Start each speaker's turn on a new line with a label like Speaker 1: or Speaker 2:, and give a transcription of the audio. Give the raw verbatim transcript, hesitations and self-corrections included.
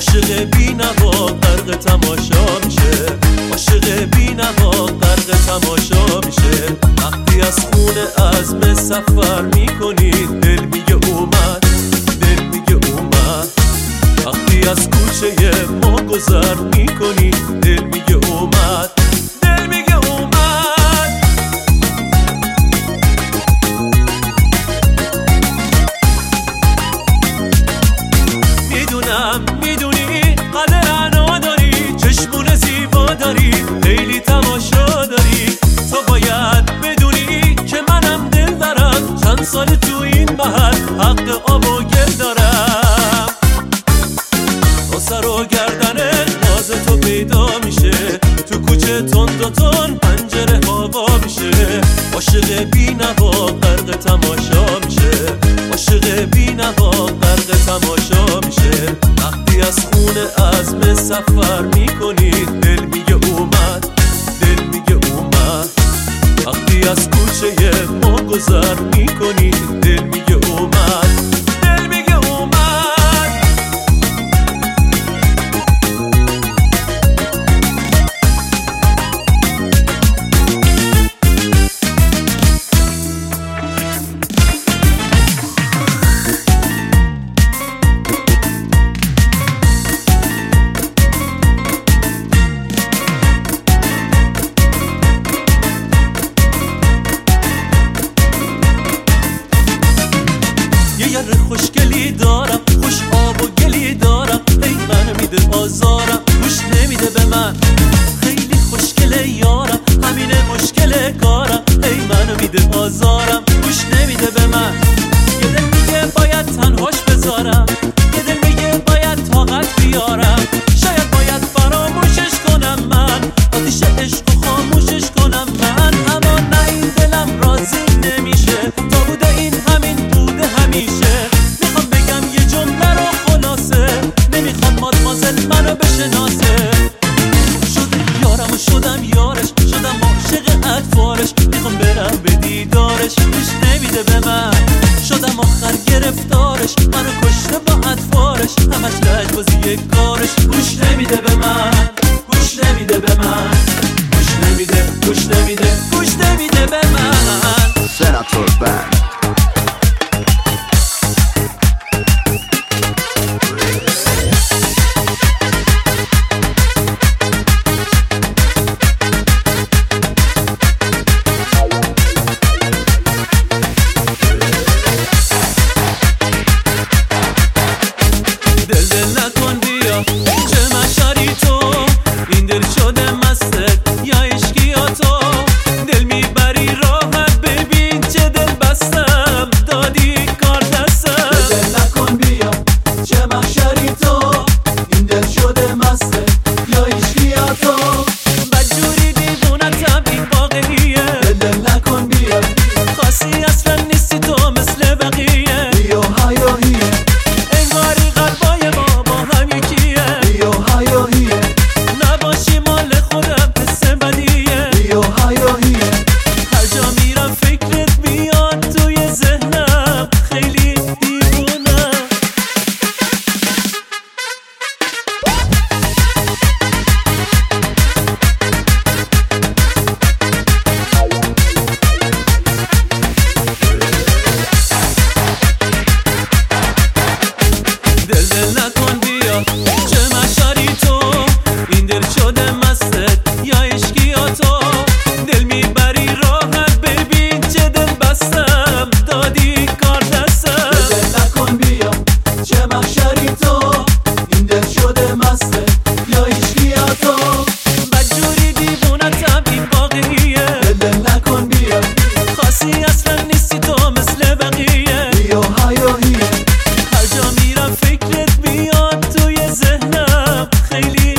Speaker 1: عاشق بی نوا غرق تماشا میشه، عاشق بی نوا غرق تماشا میشه. وقتی از خونه عزم سفر میکنی دل میگه اومد، دل میگه اومد. وقتی از کوچه ما گذر میکنی دل میگه اومد، دل میگه اومد. میدونم میدونی قلب انا داری، چشمون زیبا داری، خیلی تماشا داری. تو باید بدونی که منم دل دارم، چند سال تو این محل حق آب و گل دارم. تو سر و گردن ناز تو پیدا میشه، تو کوچه تند و تند پنجره هوا میشه. عاشق بی نوا غرق تماشا میشه، عاشق بی نوا غرق تماشا میشه. وقتی از خونه عزم سفر میکنی دل میگه اومد، دل میگه اومد. وقتی از کوچه ما گذر میکنی دل میگه اومد، دل میگه اومد. یه خوشگلی دارم، خوش آب و گلی دارم، ای من میده آزارم، گوش نمیده به من. خیلی خوشگله یارم، همینه مشکل کارم، ای منو میده آزارم، گوش نمیده به من. یه دل میگه باید تنهاش بذارم، یه دل میگه باید طاقت بیارم. شاید باید فراموشش کنم من، آتیش عشق و خاموشش کنم من. اما نه این دلم راضی نمیشه، تا بوده این همین بوده همیشه. میخوام بگم یه جمله رو خلاصه، نمیخوام مادمازل منو بشناسه. شدم یارم و شدم یارش، شدم عاشق اطفالش. میخوام برم به دیدارش، گوش نمیده به من. شدم آخر گرفتارش، منو کشته با اطفالش. همش لجبازی کارش، گوش نمیده به من، گوش نمیده به من، گوش نمیده، گوش نمیده، گوش نمیده به من.
Speaker 2: سناتور بند
Speaker 1: دل دل نکن بیا، چه مشاری تو، این دل شده مستت یا عشقی یا تو. دل میبری راحت، ببین چه دل بستم، دادی کار دستم.
Speaker 3: دل دل نکن بیا، چه مشاری تو، این دل شده مستت یا عشقی یا تو.
Speaker 1: بدجوری دیوونتم این واقعیه،
Speaker 3: دل دل نکن بیا،
Speaker 1: خاصی اصلا نیستی تو مثل بقیه.
Speaker 3: بیو هیاهیه،
Speaker 1: انگاری قلبای ما با هم یکیه.
Speaker 3: بیو هیاهیه،
Speaker 1: نباشی مال خودم حس بدیه.
Speaker 3: بیو هیاهیه.
Speaker 1: هر جا میرم فکرت میاد توی ذهنم، خیلی دیوونم. دل دل نکن بیا، چه مشاری تو، این دل شده مستت یا عشقی یا تو. دل میبری راحت، ببین چه دل بستم، دادی کار دستم.
Speaker 3: دل دل نکن بیا، چه مشاری تو، این دل شده مستت یا عشقی یا تو.
Speaker 1: بدجوری دیوونتم این واقعیه،
Speaker 3: دل دل نکن بیا،
Speaker 1: خاصی اصلا نیستی تو مثل بقیه.
Speaker 3: بیو هیاهیه،
Speaker 1: هر جا میرم فکرت میاد توی ذهنم، خیلی